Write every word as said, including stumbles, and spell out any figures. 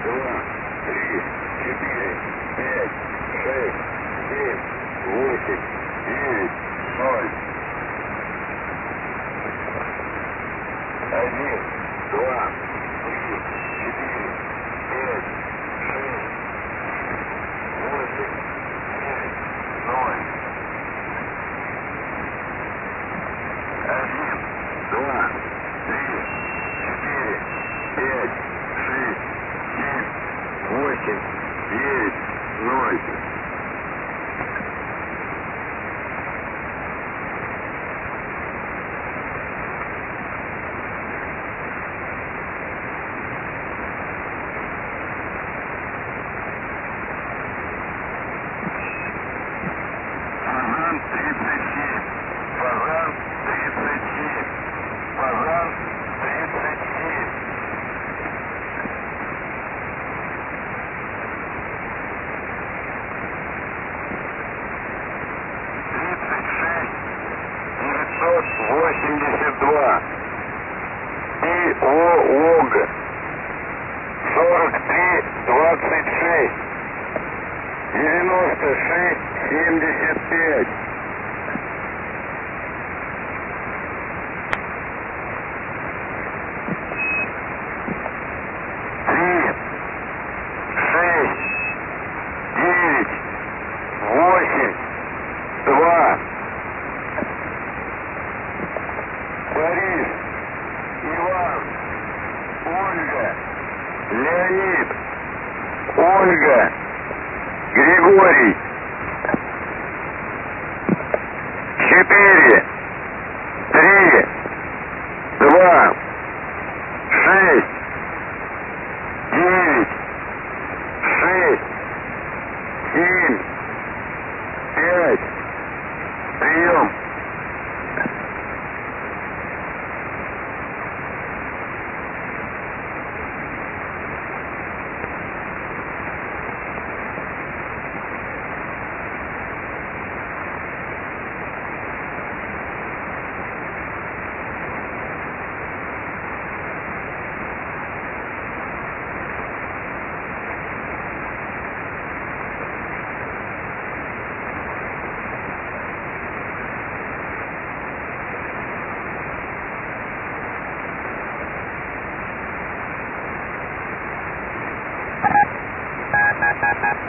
два, три, четыре, пять, шесть, семь, восемь, девять, ноль. Один, два, три, четыре, пять, шесть, восемь, девять, ноль. Один, два, три, четыре, пять, шесть, семь, восемь, девять, ноль. Фазан тридцать семь. Фазан тридцать семь. Фазан тридцать семь. Тридцать шесть девятьсот восемьдесят два. ИООГ сорок три двадцать шесть. девяносто шесть семьдесят пять. Три, шесть, девять, восемь, два. Борис, Иван, Ольга, Леонид, Ольга, Григорий. Четыре, три, два, шесть,